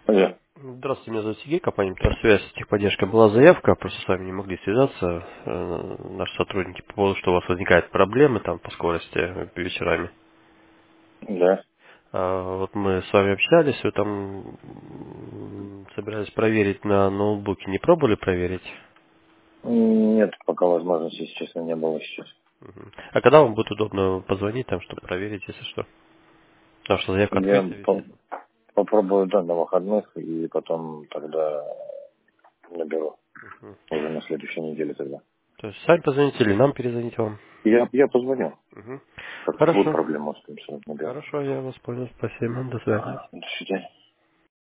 Алло. Здравствуйте, меня зовут Сергей, компания «Интерсвязь», техподдержка. Была заявка, просто с вами не могли связаться наши сотрудники по поводу, что у вас возникают проблемы там по скорости вечерами. Да. Вот мы с вами общались, вы там собирались проверить на ноутбуке, не пробовали проверить? Нет, пока возможности, если честно, не было сейчас. Мгм. А когда вам будет удобно позвонить, там, чтобы проверить, если что? Потому что заявка Я открыта висит. попробую, да, на выходных, и потом тогда наберу. Мгм. Уже на следующей неделе тогда. То есть сами позвоните или нам перезвонить вам? Я позвоню. Мгм. Как будет Хорошо. проблема, с тем, что наберу. Хорошо, я вас понял. Спасибо. До свидания. До свидания.